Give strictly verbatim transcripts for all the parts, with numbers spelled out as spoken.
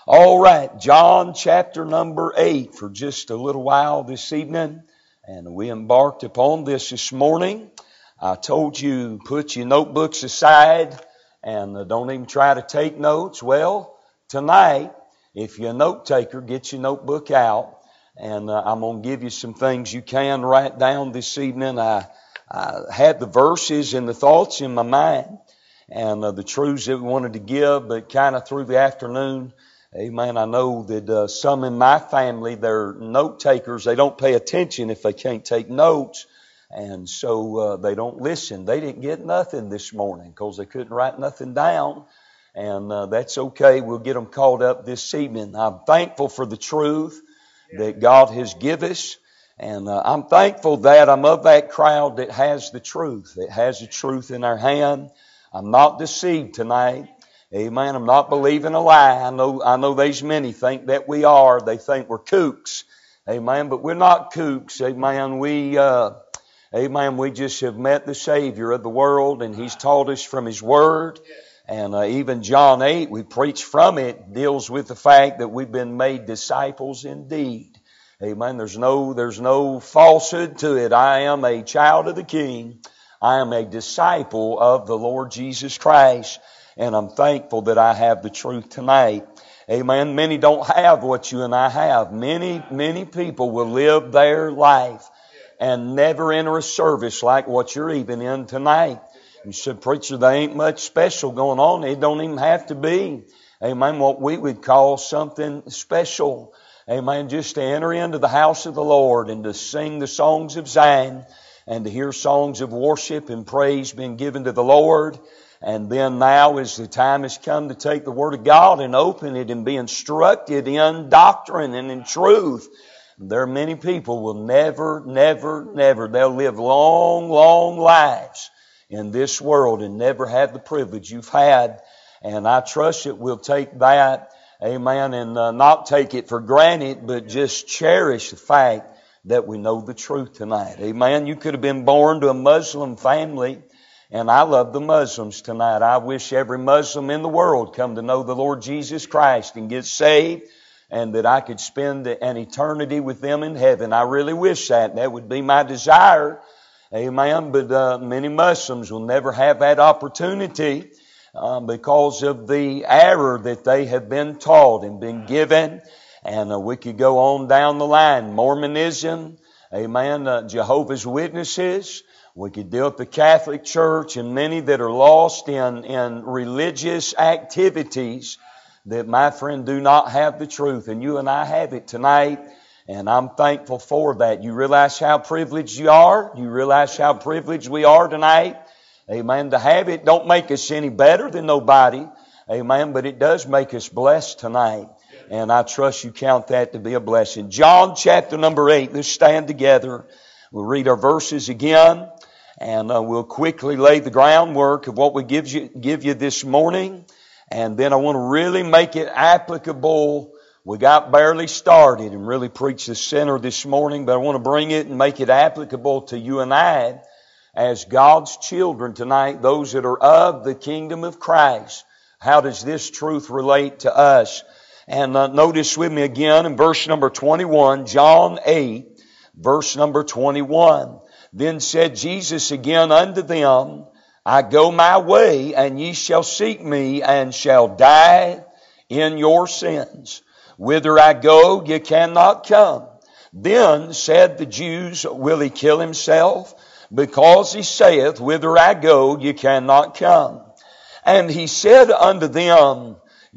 All right, John chapter number eight for just a little while this evening. And we embarked upon this this morning. I told you, put your notebooks aside and uh, don't even try to take notes. Well, tonight, if you're a note taker, get your notebook out. And uh, I'm going to give you some things you can write down this evening. I, I had the verses and the thoughts in my mind and uh, the truths that we wanted to give, but kind of through the afternoon, amen, I know that uh, some in my family, they're note takers. They don't pay attention if they can't take notes. And so uh, they don't listen. They didn't get nothing this morning because they couldn't write nothing down. And uh, that's okay. We'll get them caught up this evening. I'm thankful for the truth that God has given us. And uh, I'm thankful that I'm of that crowd that has the truth, that has the truth in our hand. I'm not deceived tonight. Amen. I'm not believing a lie. I know, I know there's many think that we are. They think we're kooks. Amen. But we're not kooks. Amen. We, uh, amen. We just have met the Savior of the world and He's taught us from His Word. And uh, even John eight, we preach from it, deals with the fact that we've been made disciples indeed. Amen. There's no, there's no falsehood to it. I am a child of the King. I am a disciple of the Lord Jesus Christ. And I'm thankful that I have the truth tonight. Amen. Many don't have what you and I have. Many, many people will live their life and never enter a service like what you're even in tonight. You said, preacher, there ain't much special going on. It don't even have to be. Amen. What we would call something special. Amen. Just to enter into the house of the Lord and to sing the songs of Zion and to hear songs of worship and praise being given to the Lord. And then now as the time has come to take the Word of God and open it and be instructed in doctrine and in truth. There are many people will never, never, never, they'll live long, long lives in this world and never have the privilege you've had. And I trust that we'll take that, amen, and uh, not take it for granted, but just cherish the fact that we know the truth tonight. Amen. You could have been born to a Muslim family. And I love the Muslims tonight. I wish every Muslim in the world come to know the Lord Jesus Christ and get saved and that I could spend an eternity with them in heaven. I really wish that. That would be my desire. Amen. But uh, many Muslims will never have that opportunity uh, because of the error that they have been taught and been given. And uh, we could go on down the line. Mormonism, amen, uh, Jehovah's Witnesses. We could deal with the Catholic Church and many that are lost in, in religious activities that, my friend, do not have the truth. And you and I have it tonight, and I'm thankful for that. You realize how privileged you are? You realize how privileged we are tonight? Amen. To have it don't make us any better than nobody. Amen. But it does make us blessed tonight. And I trust you count that to be a blessing. John chapter number eight. Let's stand together. We'll read our verses again. And uh, we'll quickly lay the groundwork of what we give you, give you this morning. And then I want to really make it applicable. We got barely started and really preach the center this morning, but I want to bring it and make it applicable to you and I as God's children tonight, those that are of the kingdom of Christ. How does this truth relate to us? And uh, notice with me again in verse number twenty-one, John eight, verse number twenty-one. Then said Jesus again unto them, I go my way, and ye shall seek me, and shall die in your sins. Whither I go, ye cannot come. Then said the Jews, will he kill himself? Because he saith, whither I go, ye cannot come. And he said unto them,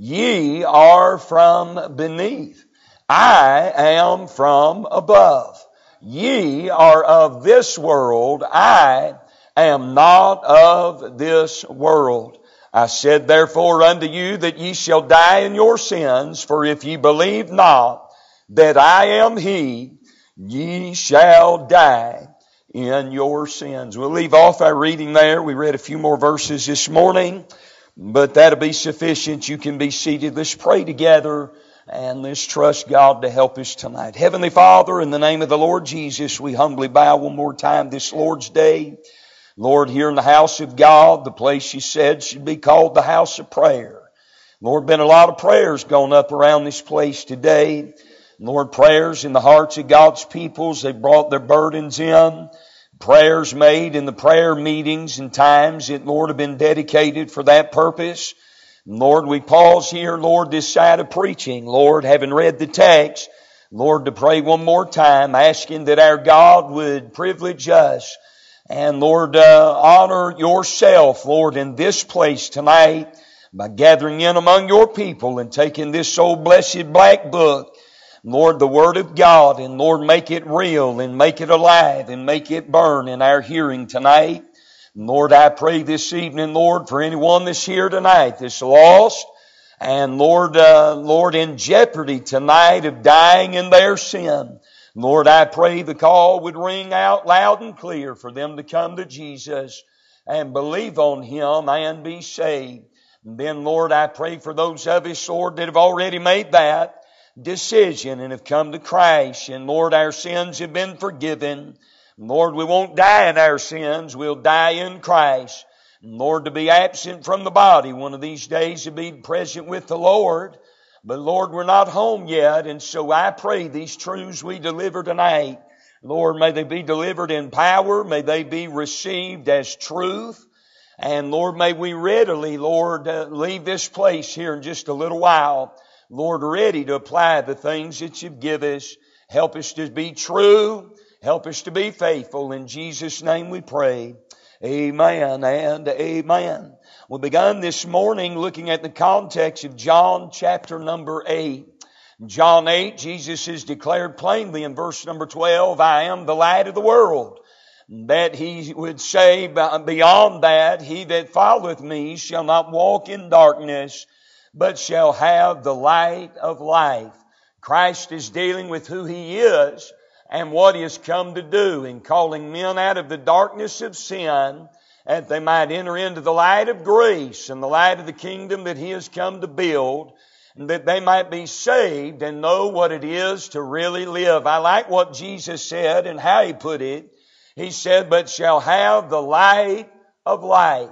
ye are from beneath. I am from above. Ye are of this world, I am not of this world. I said therefore unto you that ye shall die in your sins, for if ye believe not that I am He, ye shall die in your sins. We'll leave off our reading there. We read a few more verses this morning, but that'll be sufficient. You can be seated. Let's pray together. And let's trust God to help us tonight. Heavenly Father, in the name of the Lord Jesus, we humbly bow one more time this Lord's Day. Lord, here in the house of God, the place you said should be called the house of prayer. Lord, been a lot of prayers gone up around this place today. Lord, prayers in the hearts of God's peoples. They brought their burdens in. Prayers made in the prayer meetings and times that, Lord, have been dedicated for that purpose. Lord, we pause here, Lord, this side of preaching. Lord, having read the text, Lord, to pray one more time, asking that our God would privilege us and, Lord, uh, honor yourself, Lord, in this place tonight by gathering in among your people and taking this old blessed black book, Lord, the Word of God, and Lord, make it real and make it alive and make it burn in our hearing tonight. Lord, I pray this evening, Lord, for anyone that's here tonight that's lost and, Lord, uh, Lord, in jeopardy tonight of dying in their sin. Lord, I pray the call would ring out loud and clear for them to come to Jesus and believe on Him and be saved. And then, Lord, I pray for those of us, Lord, that have already made that decision and have come to Christ. And, Lord, our sins have been forgiven. Lord, we won't die in our sins. We'll die in Christ. And Lord, to be absent from the body one of these days, to be present with the Lord. But Lord, we're not home yet. And so I pray these truths we deliver tonight, Lord, may they be delivered in power. May they be received as truth. And Lord, may we readily, Lord, uh, leave this place here in just a little while, Lord, ready to apply the things that you've given us. Help us to be true. Help us to be faithful. In Jesus' name we pray. Amen and amen. We began this morning looking at the context of John chapter number eight. John eight, Jesus is declared plainly in verse number twelve, I am the light of the world. That He would say beyond that, he that followeth me shall not walk in darkness, but shall have the light of life. Christ is dealing with who He is and what He has come to do in calling men out of the darkness of sin, that they might enter into the light of grace and the light of the kingdom that He has come to build, and that they might be saved and know what it is to really live. I like what Jesus said and how He put it. He said, but shall have the light of life.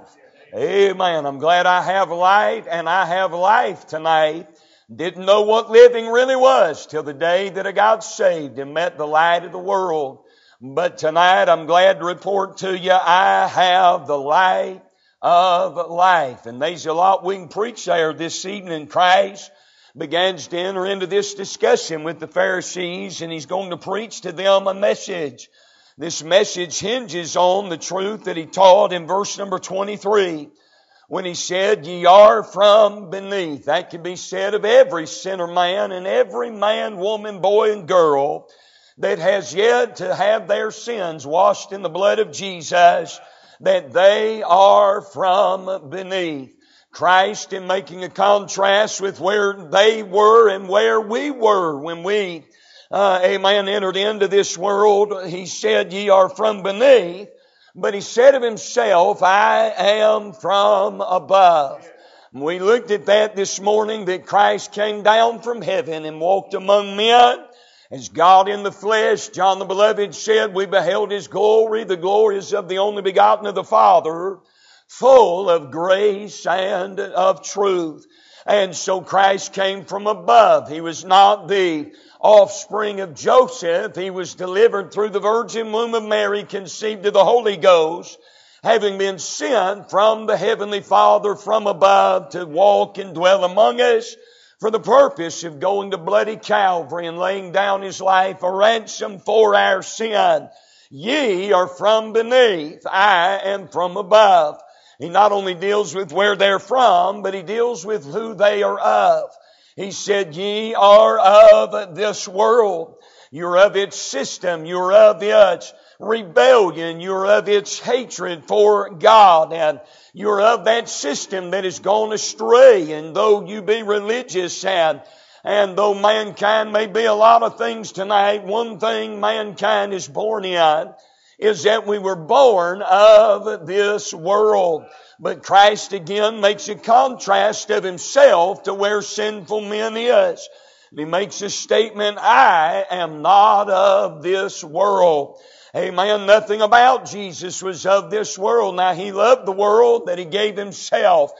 Amen. I'm glad I have light and I have life tonight. Didn't know what living really was till the day that I got saved and met the light of the world. But tonight I'm glad to report to you I have the light of life. And there's a lot we can preach there this evening. Christ begins to enter into this discussion with the Pharisees, and He's going to preach to them a message. This message hinges on the truth that He taught in verse number twenty-three. When He said, ye are from beneath. That can be said of every sinner man and every man, woman, boy, and girl that has yet to have their sins washed in the blood of Jesus, that they are from beneath. Christ, in making a contrast with where they were and where we were when we, uh, amen, entered into this world, He said, ye are from beneath. But He said of Himself, I am from above. We looked at that this morning, that Christ came down from heaven and walked among men as God in the flesh. John the Beloved said, we beheld His glory. The glory is of the only begotten of the Father, full of grace and of truth. And so Christ came from above. He was not the offspring of Joseph. He was delivered through the virgin womb of Mary, conceived of the Holy Ghost, having been sent from the Heavenly Father from above to walk and dwell among us for the purpose of going to bloody Calvary and laying down His life a ransom for our sin. Ye are from beneath, I am from above. He not only deals with where they're from, but He deals with who they are of. He said, ye are of this world. You're of its system. You're of its rebellion. You're of its hatred for God. And you're of that system that has gone astray. And though you be religious and, and though mankind may be a lot of things tonight, one thing mankind is born in is that we were born of this world. But Christ again makes a contrast of Himself to where sinful men is. He makes a statement, I am not of this world. Amen. Nothing about Jesus was of this world. Now He loved the world that He gave Himself.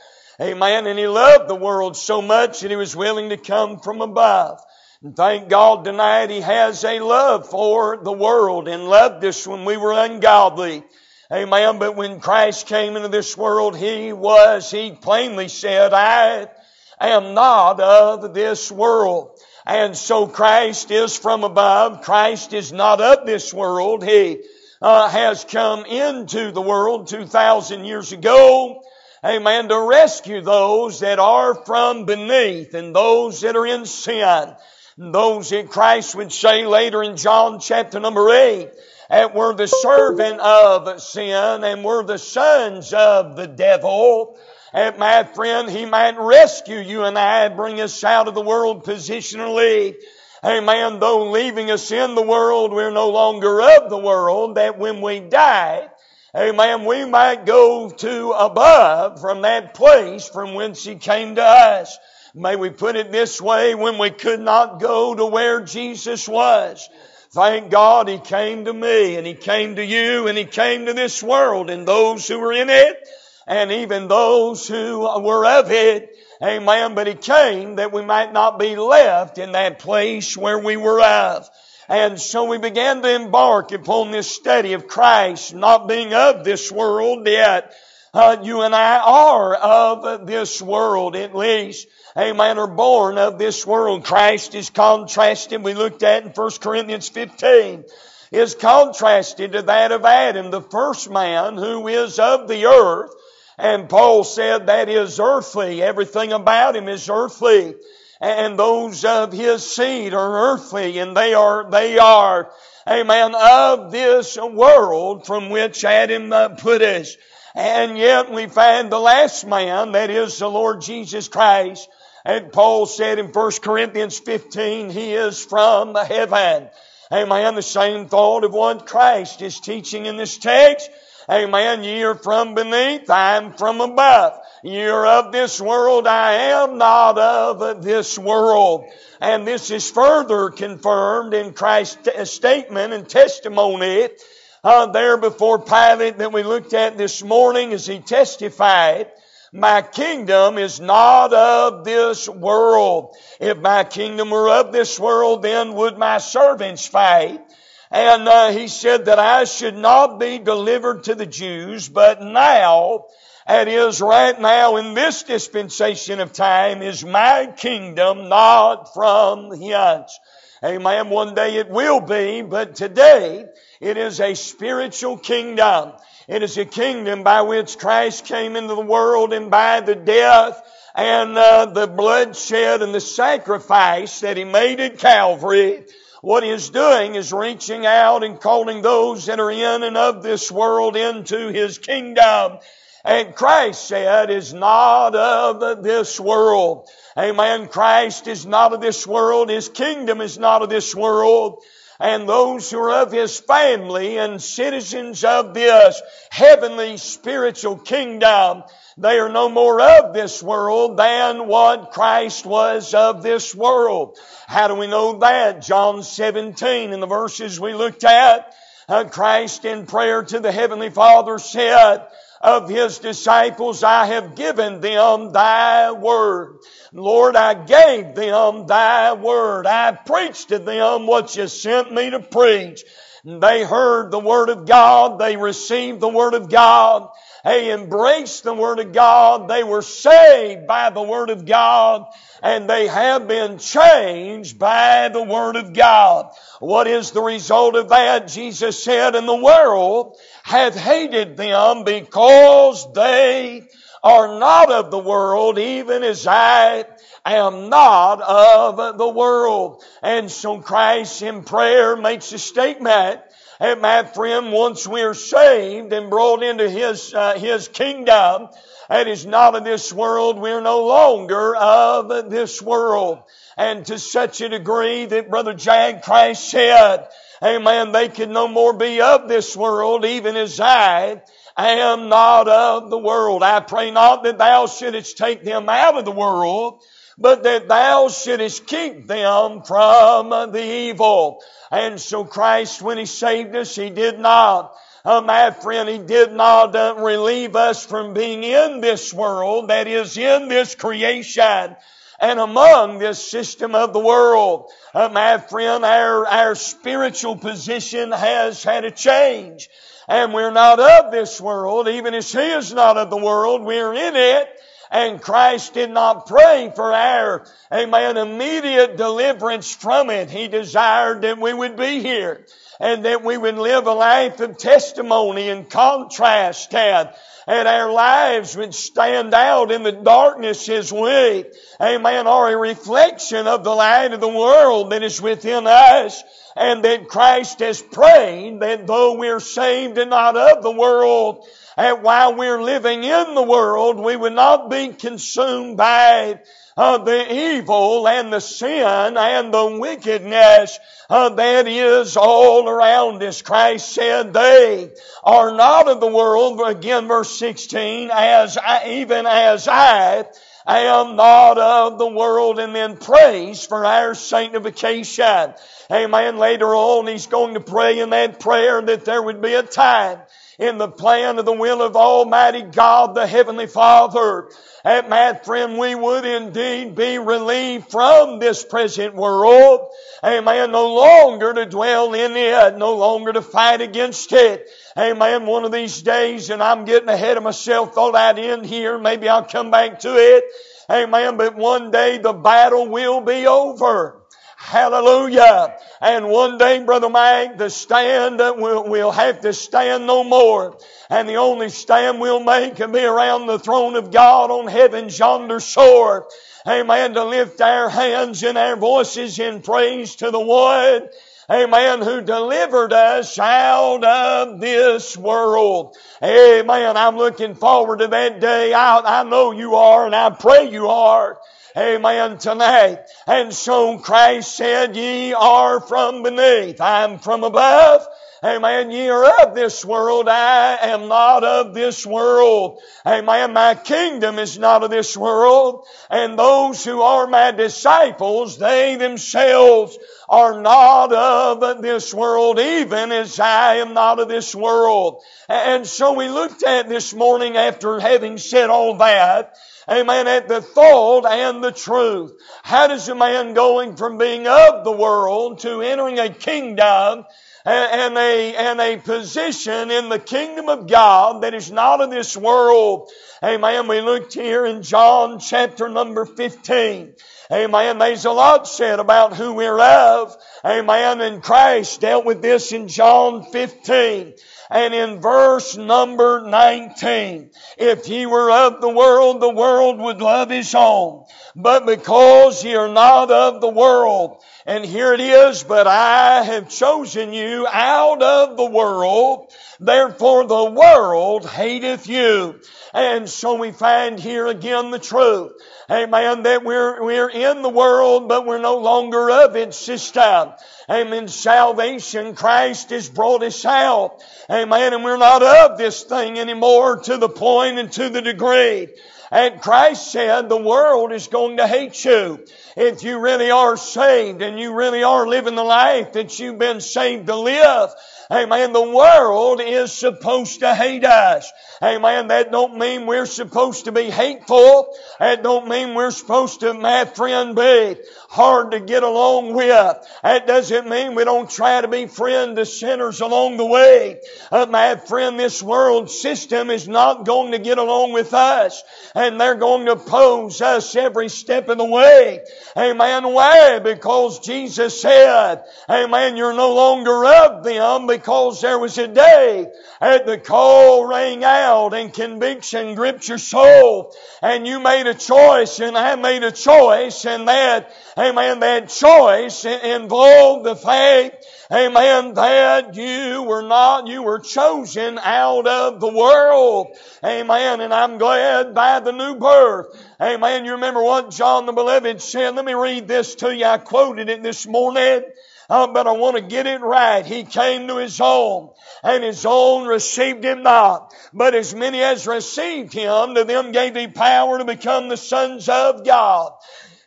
Amen. And He loved the world so much that He was willing to come from above. And thank God tonight He has a love for the world and loved us when we were ungodly. Amen. But when Christ came into this world, He was, He plainly said, I am not of this world. And so Christ is from above. Christ is not of this world. He uh, has come into the world two thousand years ago. Amen. To rescue those that are from beneath and those that are in sin. And those that Christ would say later in John chapter number eight, that were the servant of sin and were the sons of the devil. And my friend, He might rescue you and I, bring us out of the world positionally. Amen. Though leaving us in the world, we're no longer of the world, that when we die, amen, we might go to above from that place from whence He came to us. May we put it this way, when we could not go to where Jesus was, thank God He came to me and He came to you and He came to this world and those who were in it and even those who were of it. Amen. But He came that we might not be left in that place where we were of. And so we began to embark upon this study of Christ not being of this world, yet uh, you and I are of this world, at least. Amen, are born of this world. Christ is contrasted, we looked at in First Corinthians fifteen, is contrasted to that of Adam, the first man who is of the earth. And Paul said that is earthly. Everything about him is earthly. And those of his seed are earthly, and they are, they are, amen, of this world from which Adam put us. And yet we find the last man, that is the Lord Jesus Christ. And Paul said in First Corinthians fifteen, He is from heaven. Amen. The same thought of what Christ is teaching in this text. Amen. Ye are from beneath, I am from above. Ye are of this world, I am not of this world. And this is further confirmed in Christ's statement and testimony uh, there before Pilate that we looked at this morning as He testified, my kingdom is not of this world. If my kingdom were of this world, then would my servants fight. And uh, He said that I should not be delivered to the Jews, but now, it is right now in this dispensation of time, is my kingdom not from hence. Amen. One day it will be, but today it is a spiritual kingdom. It is a kingdom by which Christ came into the world, and by the death and uh, the bloodshed and the sacrifice that He made at Calvary, what He is doing is reaching out and calling those that are in and of this world into His kingdom. And Christ said is not of this world. Amen. Christ is not of this world. His kingdom is not of this world. And those who are of His family and citizens of this heavenly spiritual kingdom, they are no more of this world than what Christ was of this world. How do we know that? John seventeen, in the verses we looked at, uh, Christ in prayer to the Heavenly Father said, of His disciples, I have given them Thy word. Lord, I gave them Thy word. I preached to them what You sent me to preach. They heard the word of God. They received the word of God. They embraced the word of God. They were saved by the word of God. And they have been changed by the word of God. What is the result of that? Jesus said, and the world hath hated them because they are not of the world, even as I am not of the world. And so Christ in prayer makes a statement. And my friend, once we are saved and brought into His, uh, His kingdom, it is not of this world. We're no longer of this world. And to such a degree that Brother Jack Christ said, amen, they can no more be of this world, even as I am not of the world. I pray not that Thou shouldest take them out of the world, but that Thou shouldest keep them from the evil. And so Christ, when He saved us, He did not Uh, my friend, He did not uh, relieve us from being in this world, that is, in this creation, and among this system of the world. Uh, my friend, our, our spiritual position has had a change. And we're not of this world, even as He is not of the world, we're in it. And Christ did not pray for our, amen, immediate deliverance from it. He desired that we would be here and that we would live a life of testimony and contrast, and, and our lives would stand out in the darkness as we, amen, are a reflection of the light of the world that is within us. And that Christ has prayed that though we're saved and not of the world, and while we're living in the world, we would not be consumed by uh, the evil and the sin and the wickedness uh, that is all around us. Christ said they are not of the world, again verse sixteen, as I, even as I I am not of the world, and then prays for our sanctification. Amen. Later on, He's going to pray in that prayer that there would be a time in the plan of the will of Almighty God, the Heavenly Father, that, my friend, we would indeed be relieved from this present world. Amen. No longer to dwell in it, no longer to fight against it. Amen. One of these days, and I'm getting ahead of myself, thought I'd end here. Maybe I'll come back to it. Amen. But one day the battle will be over. Hallelujah. And one day, Brother Mike, the stand, we'll, we'll have to stand no more. And the only stand we'll make can be around the throne of God on heaven's yonder shore. Amen. To lift our hands and our voices in praise to the one, amen, who delivered us out of this world. Amen. I'm looking forward to that day. I, I know you are, and I pray you are. Amen, tonight. And so Christ said, ye are from beneath, I'm from above. Amen. Ye are of this world, I am not of this world. Amen. My kingdom is not of this world. And those who are my disciples, they themselves are not of this world, even as I am not of this world. And so we looked at this morning, after having said all that, amen, at the thought and the truth. How does a man going from being of the world to entering a kingdom and a, and a position in the kingdom of God that is not of this world? Amen. We looked here in John chapter number fifteen. Amen. There's a lot said about who we're of. Amen. And Christ dealt with this in John fifteen. And in verse number nineteen, if ye were of the world, the world would love his own. But because ye are not of the world, and here it is, but I have chosen you out of the world, therefore the world hateth you. And so we find here again the truth. Amen. That we're, we're in the world, but we're no longer of its system. Amen. Salvation, Christ has brought us out. Amen. And we're not of this thing anymore, to the point and to the degree. And Christ said the world is going to hate you. If you really are saved and you really are living the life that you've been saved to live, amen, the world is supposed to hate us. Amen. That don't mean we're supposed to be hateful. That don't mean we're supposed to, my friend, be hard to get along with. That doesn't mean we don't try to be friend to sinners along the way. Uh, my friend, this world system is not going to get along with us. And they're going to oppose us every step of the way. Amen. Why? Because Jesus said, amen, you're no longer of them, because there was a day that the call rang out and conviction gripped your soul. And you made a choice, and I made a choice, and that, amen, that choice involved the fact, amen, that you were not, you were chosen out of the world. Amen. And I'm glad by the new birth. Amen. You remember what John the Beloved said? Let me read this to you. I quoted it this morning. Uh, but I want to get it right. He came to his own, and his own received him not. But as many as received him, to them gave he power to become the sons of God.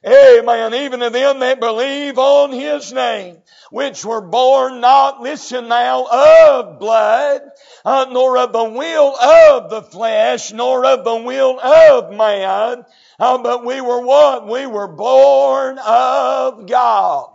Amen. Even to them that believe on His name, which were born not, listen now, of blood, uh, nor of the will of the flesh, nor of the will of man, uh, but we were what? We were born of God.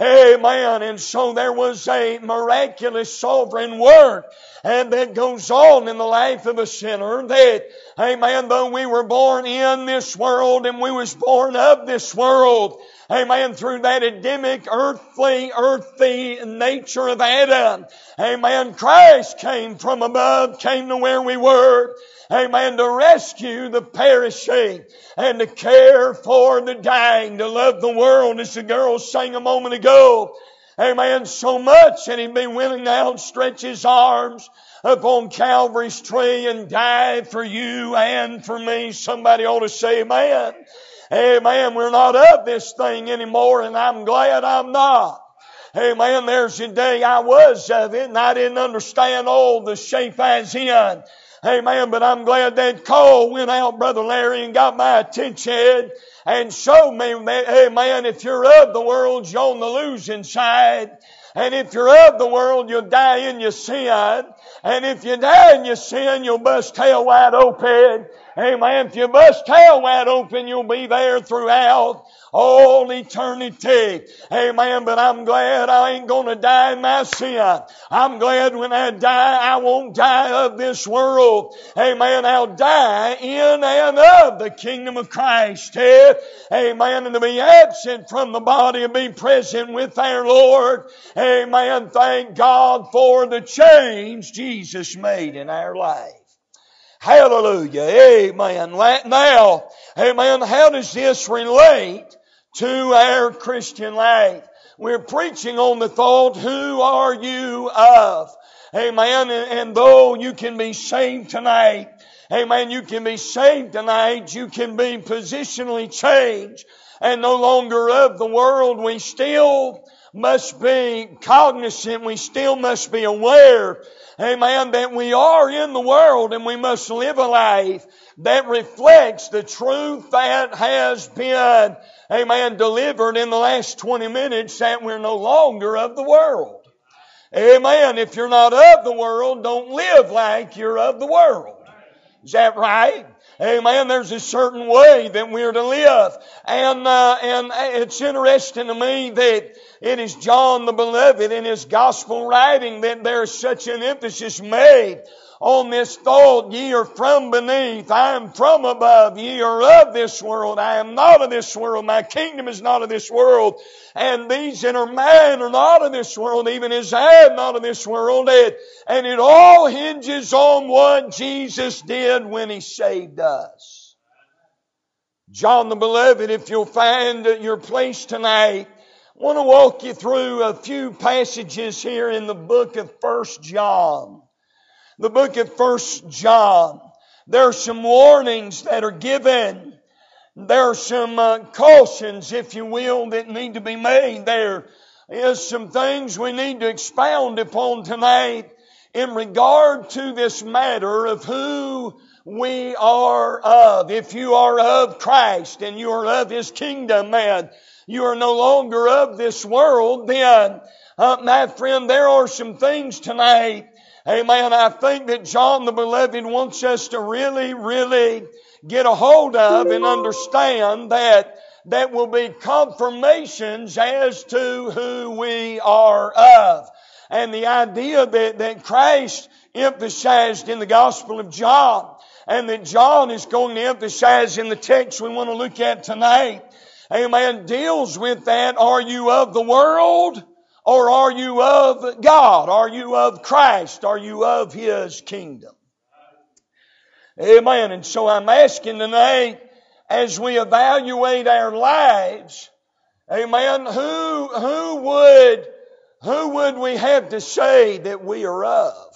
Amen. And so there was a miraculous sovereign work and that goes on in the life of a sinner that, amen, though we were born in this world and we was born of this world, amen, through that Adamic, earthly, earthy nature of Adam, amen, Christ came from above, came to where we were, amen, to rescue the perishing and to care for the dying, to love the world, as the girl sang a moment ago. Amen. So much that He'd be willing to outstretch His arms upon Calvary's tree and die for you and for me. Somebody ought to say amen. Amen. We're not of this thing anymore, and I'm glad I'm not. Amen. There's a day I was of it, and I didn't understand all the shape I was in. Amen. But I'm glad that call went out, Brother Larry, and got my attention and showed me that, amen, if you're of the world, you're on the losing side. And if you're of the world, you'll die in your sin. And if you die in your sin, you'll bust hell wide open. Amen. If you bust hell wide open, you'll be there throughout all eternity. Amen. But I'm glad I ain't going to die in my sin. I'm glad when I die, I won't die of this world. Amen. I'll die in and of the kingdom of Christ. Amen. And to be absent from the body and be present with our Lord. Amen. Thank God for the change Jesus made in our life. Hallelujah. Amen. Now, amen, how does this relate to our Christian life? We're preaching on the thought, who are you of? Amen. And though you can be saved tonight, amen, you can be saved tonight, you can be positionally changed and no longer of the world, we still must be cognizant, we still must be aware, amen, that we are in the world and we must live a life that reflects the truth that has been, amen, delivered in the last twenty minutes, that we're no longer of the world. Amen. If you're not of the world, don't live like you're of the world. Is that right? Amen. There's a certain way that we're to live. And, uh, and it's interesting to me that it is John the Beloved in his gospel writing that there's such an emphasis made on this thought, ye are from beneath, I am from above, ye are of this world, I am not of this world, my kingdom is not of this world, and these that are mine are not of this world, even as I am not of this world. And, and it all hinges on what Jesus did when He saved us. John the Beloved, if you'll find your place tonight, I want to walk you through a few passages here in the book of First John. The book of First John. There are some warnings that are given. There are some uh, cautions, if you will, that need to be made. There is some things we need to expound upon tonight in regard to this matter of who we are of. If you are of Christ and you are of His kingdom, man, you are no longer of this world, then, uh, my friend, there are some things tonight, amen, I think that John the Beloved wants us to really, really get a hold of and understand that that will be confirmations as to who we are of. And the idea that, that Christ emphasized in the Gospel of John and that John is going to emphasize in the text we want to look at tonight, amen, deals with that. Are you of the world? Or are you of God? Are you of Christ? Are you of His kingdom? Amen. And so I'm asking tonight, as we evaluate our lives, amen, who, who would, who would we have to say that we are of?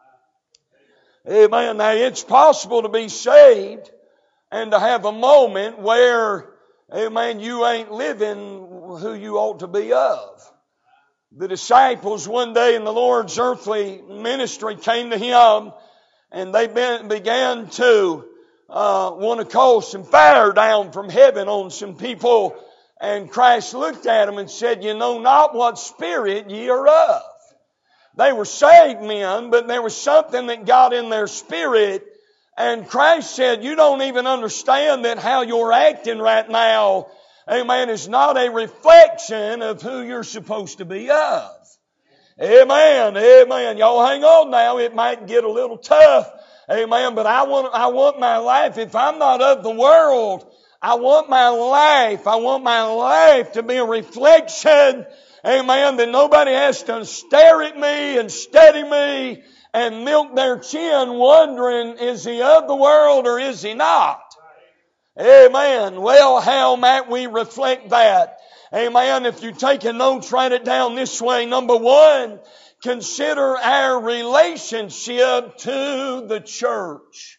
Amen. Now it's possible to be saved and to have a moment where, amen, you ain't living who you ought to be of. The disciples one day in the Lord's earthly ministry came to Him and they began to uh, want to call some fire down from heaven on some people And Christ looked at them and said, you know not what spirit ye are of. They were saved men, but there was something that got in their spirit. And Christ said, you don't even understand that how you're acting right now, amen, is not a reflection of who you're supposed to be of. Amen, amen. Y'all hang on now. It might get a little tough. Amen. But I want, I want my life, if I'm not of the world, I want my life, I want my life to be a reflection, amen, that nobody has to stare at me and study me and milk their chin wondering, is he of the world or is he not? Amen. Well, how might we reflect that? Amen. If you're taking notes, write it down this way. Number one, consider our relationship to the church.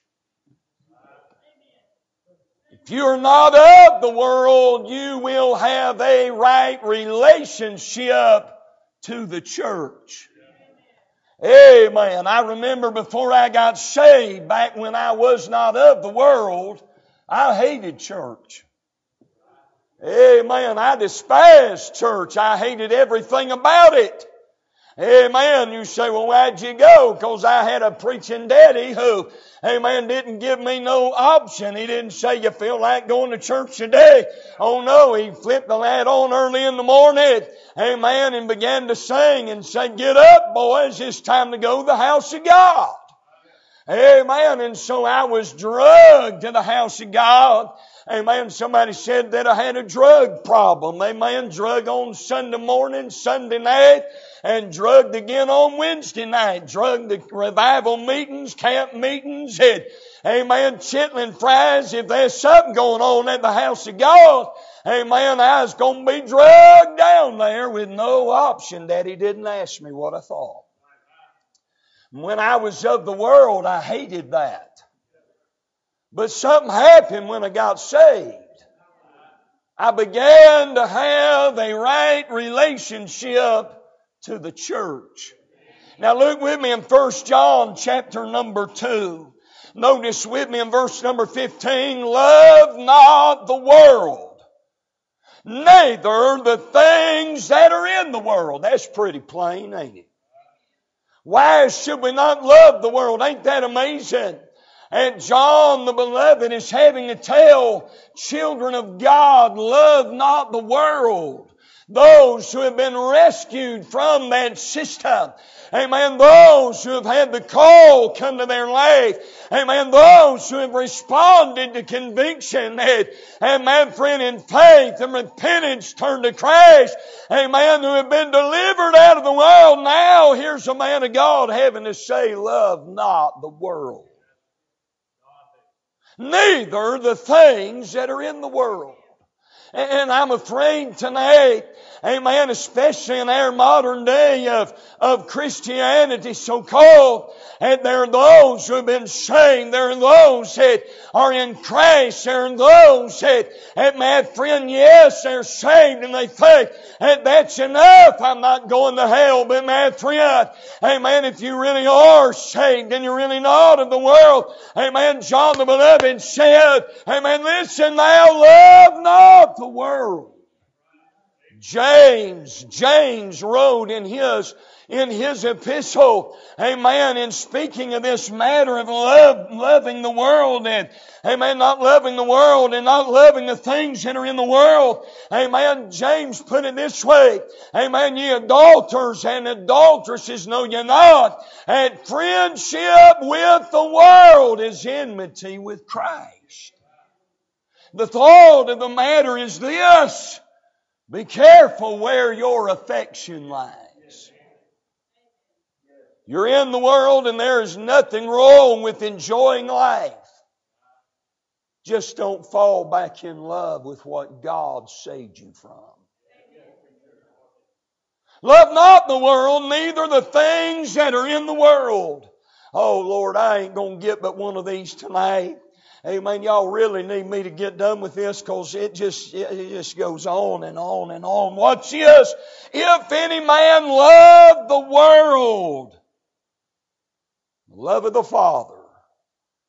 If you're not of the world, you will have a right relationship to the church. Amen. I remember before I got saved, back when I was not of the world, I hated church. Amen. I despised church. I hated everything about it. Amen. You say, well, why'd you go? Because I had a preaching daddy who, amen, didn't give me no option. He didn't say, you feel like going to church today? Oh no, he flipped the light on early in the morning, amen, and began to sing and say, get up, boys, it's time to go to the house of God. Amen. And so I was drugged to the house of God. Amen. Somebody said that I had a drug problem. Amen. Drug on Sunday morning, Sunday night, and drugged again on Wednesday night. Drugged the revival meetings, camp meetings, and, amen, chitlin fries. If there's something going on at the house of God, amen, I was going to be drugged down there with no option. Daddy didn't ask me what I thought. When I was of the world, I hated that. But something happened when I got saved. I began to have a right relationship to the church. Now look with me in First John chapter number two. Notice with me in verse number fifteen, love not the world, neither the things that are in the world. That's pretty plain, ain't it? Why should we not love the world? Ain't that amazing? And John the Beloved is having to tell children of God, love not the world. Those who have been rescued from that system. Amen. Those who have had the call come to their life. Amen. Those who have responded to conviction and, amen, friend, in faith and repentance turned to Christ. Amen. Who have been delivered out of the world. Now here's a man of God having to say, love not the world, neither the things that are in the world. And I'm afraid tonight, amen, especially in our modern day of, of Christianity so-called, and there are those who have been saved, there are those that are in Christ, there are those that, that my friend, yes, they're saved and they think that that's enough, I'm not going to hell, but my friend, amen, if you really are saved and you're really not of the world, amen, John the Beloved said, amen, listen now, love not the world. James, James wrote in his, in his epistle, amen, in speaking of this matter of love, loving the world and, amen, not loving the world and not loving the things that are in the world. Amen. James put it this way, amen, ye adulterers and adulteresses, know ye not, and friendship with the world is enmity with Christ. The thought of the matter is this: be careful where your affection lies. You're in the world and there is nothing wrong with enjoying life. Just don't fall back in love with what God saved you from. Love not the world, neither the things that are in the world. Oh Lord, I ain't going to get but one of these tonight. Amen. Y'all really need me to get done with this because it just, it just goes on and on and on. Watch this. If any man love the world, the love of the Father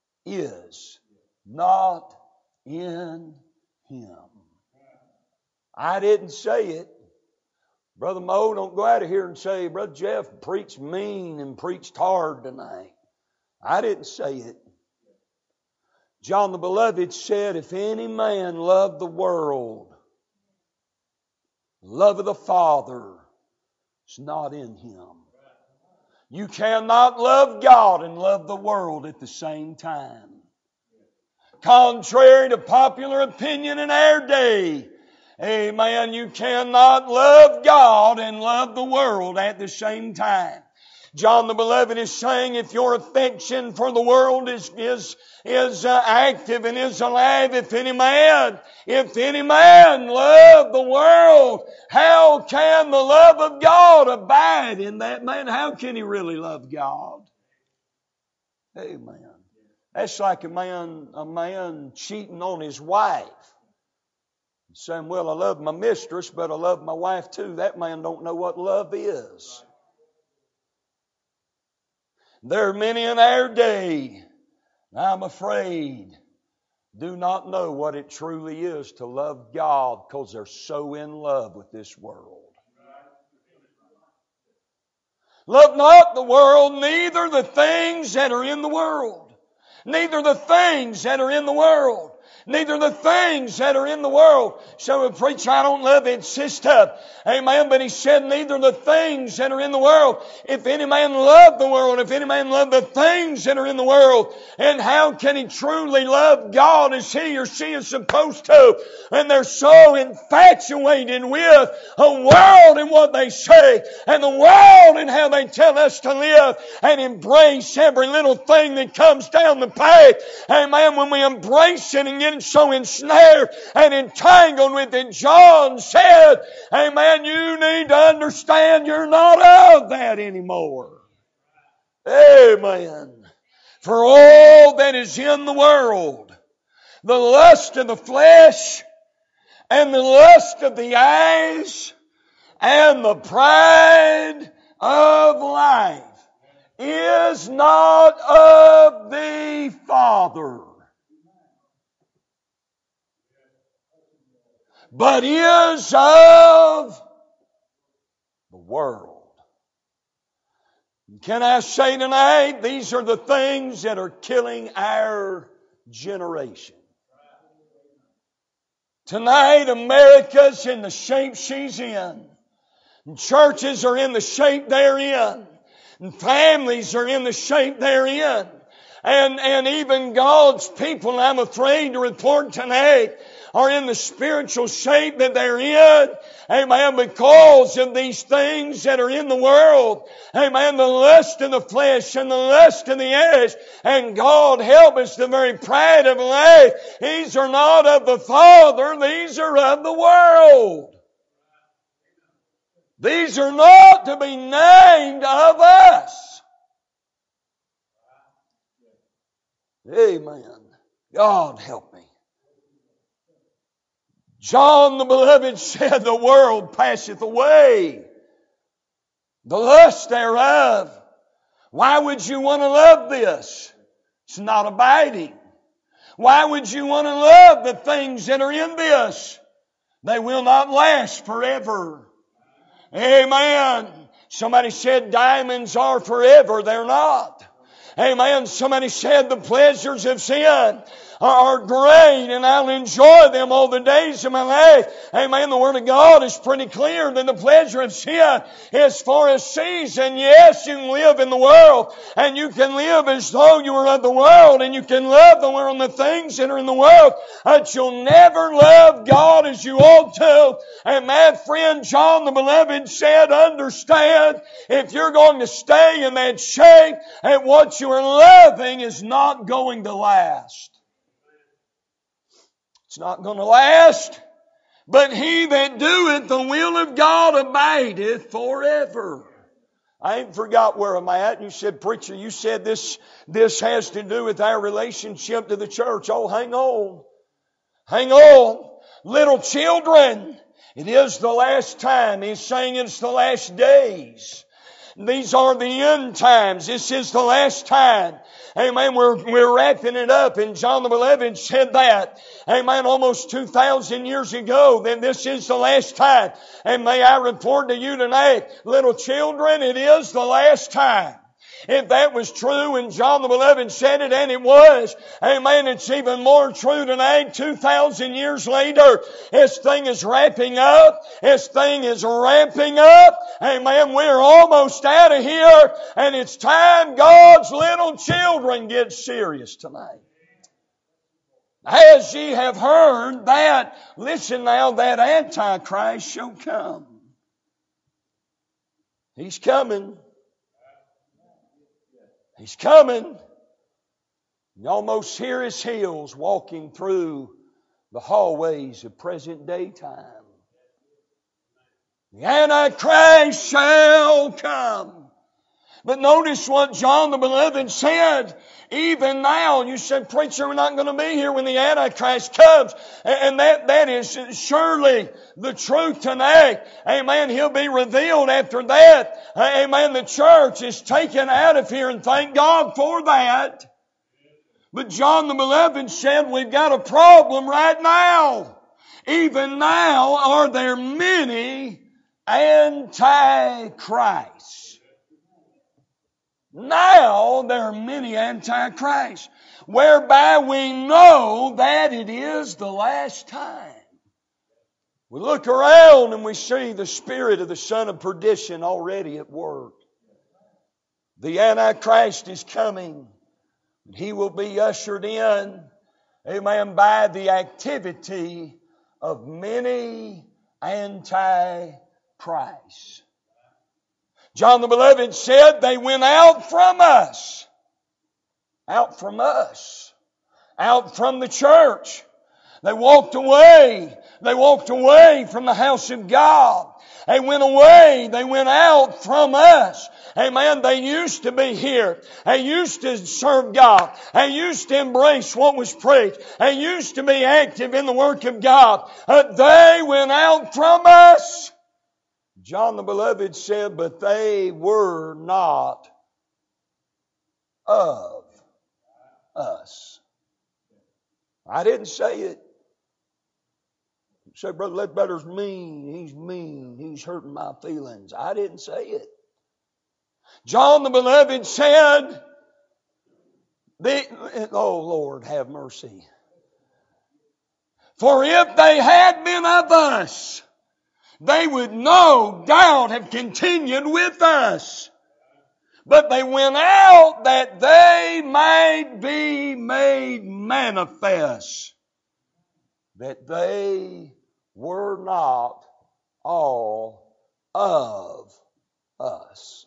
is not in him. I didn't say it. Brother Mo, don't go out of here and say, Brother Jeff preached mean and preached hard tonight. I didn't say it. John the Beloved said, if any man love the world, love of the Father is not in him. You cannot love God and love the world at the same time. Contrary to popular opinion in our day, amen, you cannot love God and love the world at the same time. John the Beloved is saying, if your affection for the world is is is uh, active and is alive, if any man, if any man love the world, how can the love of God abide in that man? How can he really love God? Amen. That's like a man, a man cheating on his wife. Saying, well, I love my mistress, but I love my wife too. That man don't know what love is. There are many in our day, I'm afraid, do not know what it truly is to love God because they're so in love with this world. Love not the world, neither the things that are in the world. Neither the things that are in the world. Neither the things that are in the world. So a preacher, I don't love it, sister. Amen. But he said, neither the things that are in the world. If any man love the world, if any man love the things that are in the world, and how can he truly love God as he or she is supposed to? And they're so infatuated with a world and what they say, and the world and how they tell us to live, and embrace every little thing that comes down the path. Amen. When we embrace it and get so ensnared and entangled with it, John said, amen, you need to understand you're not of that anymore. Amen. For all that is in the world, the lust of the flesh and the lust of the eyes and the pride of life is not of the Father, but is of the world. Can I say tonight, these are the things that are killing our generation. Tonight, America's in the shape she's in. And churches are in the shape they're in. And families are in the shape they're in. And, and even God's people, I'm afraid to report tonight, are in the spiritual shape that they're in. Amen. Because of these things that are in the world. Amen. The lust of the flesh and the lust of the eyes. And God help us, the very pride of life. These are not of the Father. These are of the world. These are not to be named of us. Amen. God help me. John the Beloved said, the world passeth away, the lust thereof. Why would you want to love this? It's not abiding. Why would you want to love the things that are in this? They will not last forever. Amen. Somebody said diamonds are forever. They're not. Amen. Somebody said the pleasures of sin are great and I'll enjoy them all the days of my life. Amen. The Word of God is pretty clear that the pleasure of sin is for a season. Yes, you can live in the world and you can live as though you were of the world and you can love the world and the things that are in the world, but you'll never love God as you ought to. And my friend John the Beloved said, understand, if you're going to stay in that shape, and what you are loving is not going to last. It's not going to last. But he that doeth the will of God abideth forever. I ain't forgot where I'm at. You said, preacher, you said this, this has to do with our relationship to the church. Oh, hang on. Hang on. Little children, it is the last time. He's saying it's the last days. These are the end times. This is the last time. Amen. We're, we're wrapping it up. And John the Beloved said that. Amen. Almost two thousand years ago. Then this is the last time. And may I report to you tonight, little children, it is the last time. If that was true and John the Beloved said it, and it was, amen, it's even more true today, two thousand years later. This thing is wrapping up. This thing is ramping up. Amen, we're almost out of here, and it's time God's little children get serious tonight. As ye have heard that, listen now, that Antichrist shall come. He's coming. He's coming. You almost hear his heels walking through the hallways of present day time. The Antichrist shall come. But notice what John the Beloved said. Even now, you said, preacher, we're not going to be here when the Antichrist comes. And that, that is surely the truth tonight. Amen. He'll be revealed after that. Amen. The church is taken out of here, and thank God for that. But John the Beloved said, we've got a problem right now. Even now are there many Antichrists. Now there are many Antichrists, whereby we know that it is the last time. We look around and we see the spirit of the son of perdition already at work. The Antichrist is coming. He will be ushered in, amen, by the activity of many Antichrists. John the Beloved said they went out from us. Out from us. Out from the church. They walked away. They walked away from the house of God. They went away. They went out from us. Amen. They used to be here. They used to serve God. They used to embrace what was preached. They used to be active in the work of God. But they went out from us. John the Beloved said, but they were not of us. I didn't say it. You say, Brother Ledbetter's mean. He's mean. He's hurting my feelings. I didn't say it. John the Beloved said, the, oh Lord, have mercy. For if they had been of us, they would no doubt have continued with us. But they went out that they might be made manifest that they were not all of us.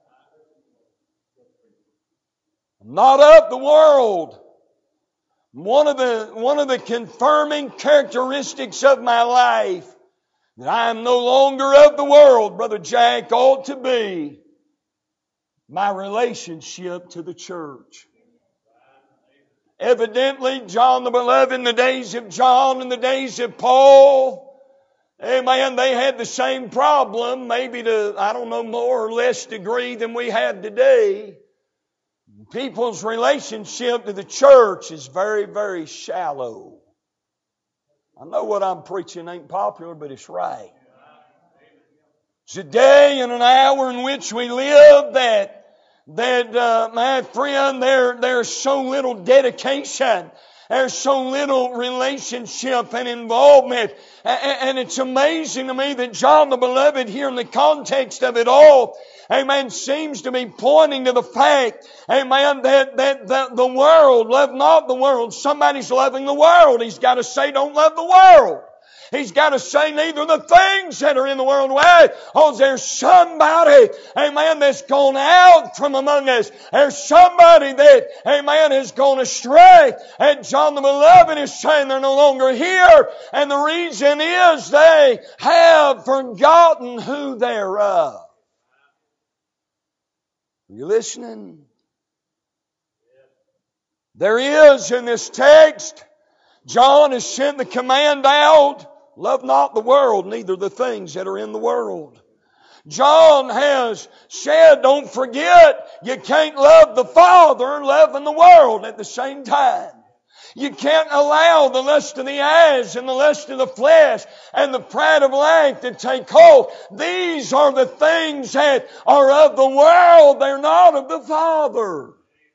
Not of the world. One of the, one of the confirming characteristics of my life that I am no longer of the world, Brother Jack, ought to be my relationship to the church. Evidently, John the Beloved, in the days of John and the days of Paul, amen, they had the same problem, maybe to, I don't know, more or less degree than we have today. People's relationship to the church is very, very shallow. I know what I'm preaching ain't popular, but it's right. It's a day and an hour in which we live that, that uh, my friend, there, there's so little dedication. There's so little relationship and involvement. And it's amazing to me that John the Beloved here in the context of it all, amen, seems to be pointing to the fact, amen, that, that, that the world, love not the world. Somebody's loving the world. He's got to say, don't love the world. He's got to say neither the things that are in the world. Why? Oh, there's somebody, amen, that's gone out from among us. There's somebody that, amen, has gone astray. And John the Beloved is saying they're no longer here. And the reason is they have forgotten who they're of. Are you listening? There is in this text, John has sent the command out, love not the world, neither the things that are in the world. John has said, don't forget, you can't love the Father and love in the world at the same time. You can't allow the lust of the eyes and the lust of the flesh and the pride of life to take hold. These are the things that are of the world. They're not of the Father.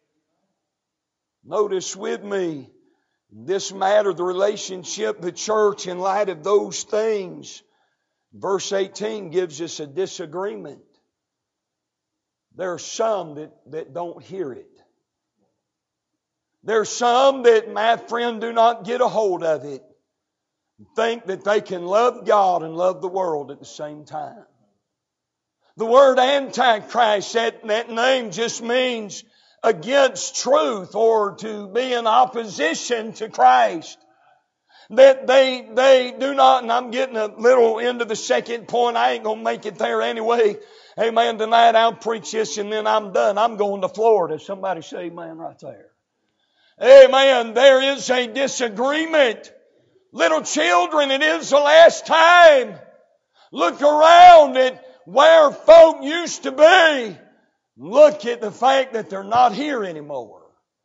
Notice with me, this matter, the relationship of the church in light of those things. Verse eighteen gives us a disagreement. There are some that, that don't hear it. There are some that, my friend, do not get a hold of it. Think that they can love God and love the world at the same time. The word Antichrist, that, that name just means against truth or to be in opposition to Christ. That they, they do not, and I'm getting a little into the second point. I ain't going to make it there anyway. Amen. Tonight I'll preach this and then I'm done. I'm going to Florida. Somebody say amen right there. Amen. There is a disagreement. Little children, it is the last time. Look around at where folk used to be. Look at the fact that they're not here anymore.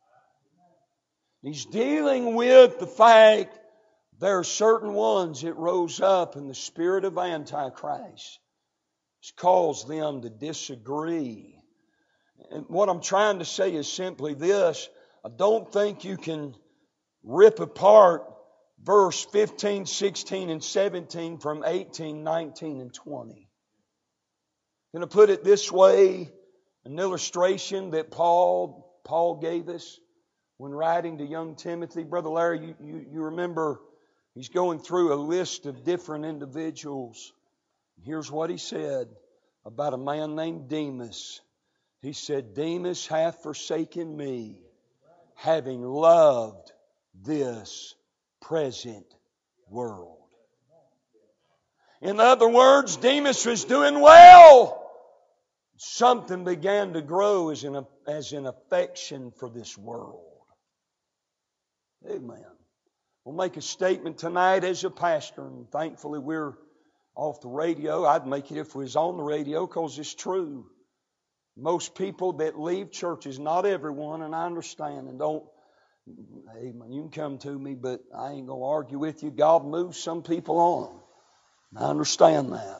He's dealing with the fact there are certain ones that rose up in the spirit of Antichrist. It's caused them to disagree. And what I'm trying to say is simply this. I don't think you can rip apart verse fifteen, sixteen, and seventeen from eighteen, nineteen, and twenty. I'm going to put it this way. An illustration that Paul, Paul gave us when writing to young Timothy. Brother Larry, you, you, you remember he's going through a list of different individuals. Here's what he said about a man named Demas. He said, Demas hath forsaken me, having loved this present world. In other words, Demas was doing well. Something began to grow as an, as an affection for this world. Amen. We'll make a statement tonight as a pastor, and thankfully we're off the radio. I'd make it if we was on the radio because it's true. Most people that leave churches, not everyone, and I understand, and don't, amen, you can come to me, but I ain't going to argue with you. God moves some people on. I understand that.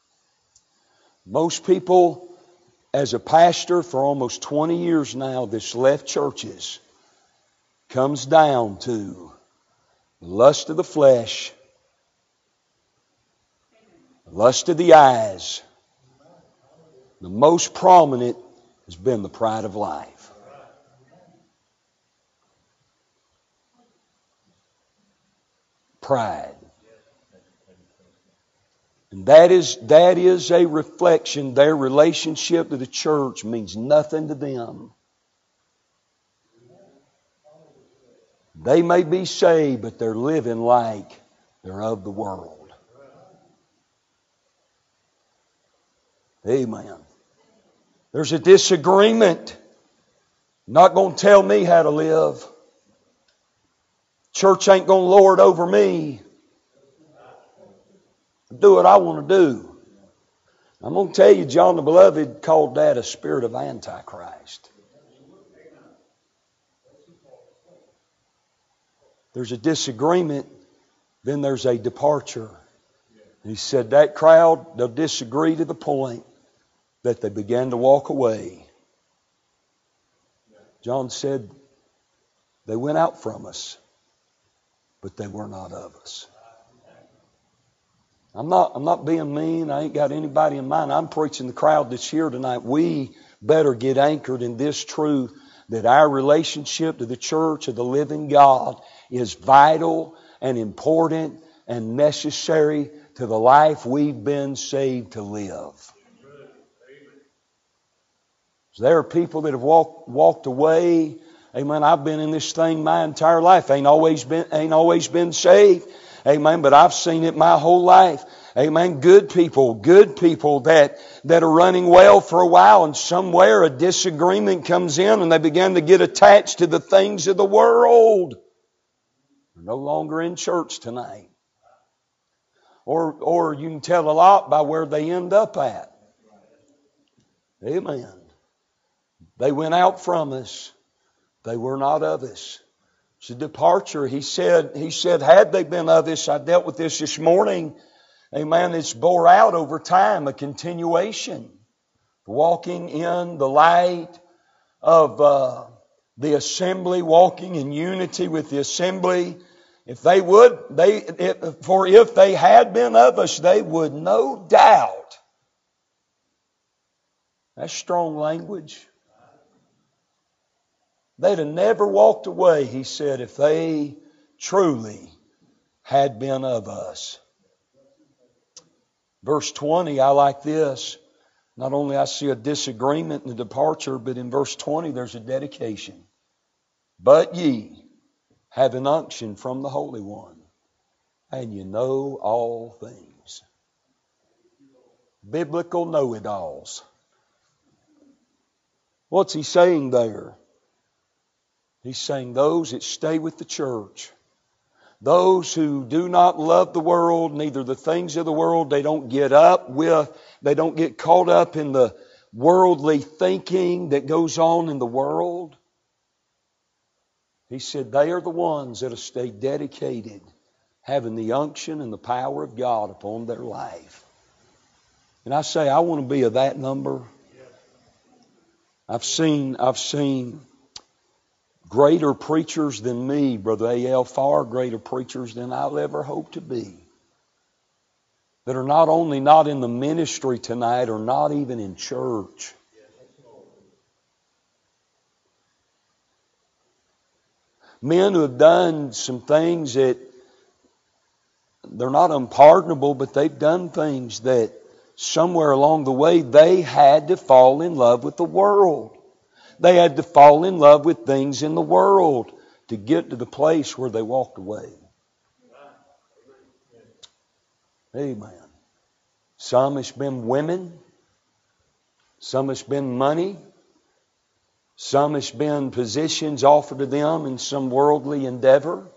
Most people, as a pastor for almost twenty years now, that's left churches, comes down to the lust of the flesh, the lust of the eyes. The most prominent has been the pride of life. Pride. And that is, that is a reflection. Their relationship to the church means nothing to them. They may be saved, but they're living like they're of the world. Amen. There's a disagreement. Not going to tell me how to live. Church ain't going to lord over me. Do what I want to do. I'm going to tell you, John the Beloved called that a spirit of Antichrist. There's a disagreement, then there's a departure. And he said that crowd, they'll disagree to the point that they began to walk away. John said, they went out from us, but they were not of us. I'm not, I'm not being mean. I ain't got anybody in mind. I'm preaching the crowd that's here tonight. We better get anchored in this truth that our relationship to the church of the living God is vital and important and necessary to the life we've been saved to live. So there are people that have walked, walked away. Amen. I've been in this thing my entire life. Ain't always been, ain't always been saved. Amen. But I've seen it my whole life. Amen. Good people, good people that, that are running well for a while, and somewhere a disagreement comes in and they begin to get attached to the things of the world. They're no longer in church tonight. Or, or you can tell a lot by where they end up at. Amen. They went out from us. They were not of us. It's a departure. He said, he said, had they been of us, I dealt with this this morning. Amen. It's bore out over time, a continuation. Walking in the light of uh, the assembly, walking in unity with the assembly. If they would, they if, for if they had been of us, they would no doubt. That's strong language. They'd have never walked away, he said, if they truly had been of us. Verse twenty, I like this. Not only I see a disagreement and a departure, but in verse twenty there's a dedication. But ye have an unction from the Holy One, and you know all things. Biblical know-it-alls. What's he saying there? He's saying those that stay with the church, those who do not love the world, neither the things of the world, they don't get up with, they don't get caught up in the worldly thinking that goes on in the world. He said they are the ones that will stay dedicated, having the unction and the power of God upon their life. And I say, I want to be of that number. I've seen, I've seen greater preachers than me, Brother A L, far greater preachers than I'll ever hope to be, that are not only not in the ministry tonight or not even in church. Men who have done some things that they're not unpardonable, but they've done things that somewhere along the way they had to fall in love with the world. They had to fall in love with things in the world to get to the place where they walked away. Amen. Some it's been women. Some it's been money. Some it's been positions offered to them in some worldly endeavor.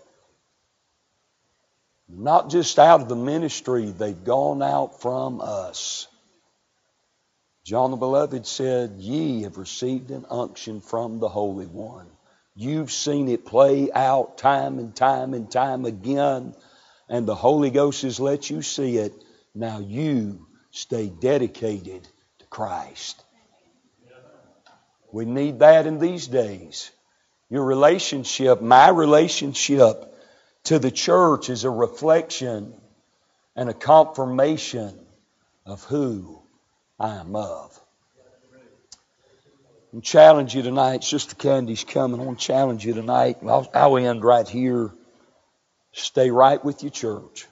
Not just out of the ministry, they've gone out from us. John the Beloved said, ye have received an unction from the Holy One. You've seen it play out time and time and time again, and the Holy Ghost has let you see it. Now you stay dedicated to Christ. We need that in these days. Your relationship, my relationship to the church is a reflection and a confirmation of who I am of. I challenge you tonight. Sister Candy's coming. I want to challenge you tonight. I'll, I'll end right here. Stay right with your church.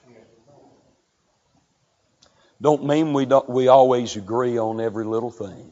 Don't mean we don't, we always agree on every little thing.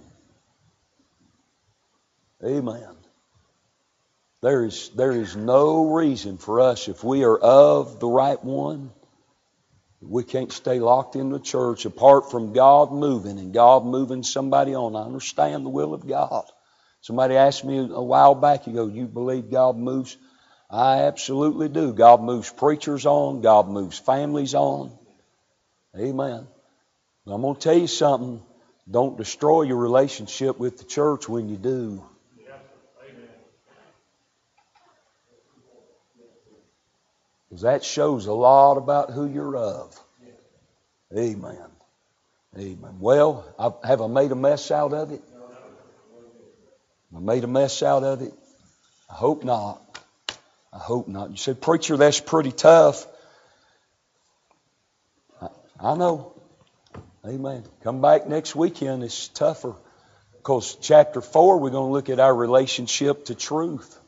Amen. There is, there is no reason for us, if we are of the right one, we can't stay locked in the church apart from God moving and God moving somebody on. I understand the will of God. Somebody asked me a while back, you go, you believe God moves? I absolutely do. God moves preachers on. God moves families on. Amen. But I'm going to tell you something. Don't destroy your relationship with the church when you do. Because that shows a lot about who you're of. Amen. Amen. Well, I, have I made a mess out of it? I made a mess out of it? I hope not. I hope not. You say, preacher, that's pretty tough. I, I know. Amen. Come back next weekend. It's tougher. Because chapter four, we're going to look at our relationship to truth.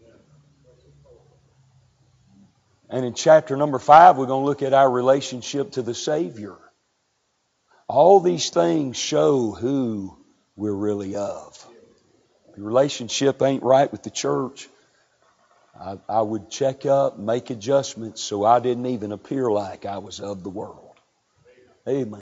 And in chapter number five, we're going to look at our relationship to the Savior. All these things show who we're really of. If your relationship ain't right with the church, I, I would check up, make adjustments so I didn't even appear like I was of the world. Amen.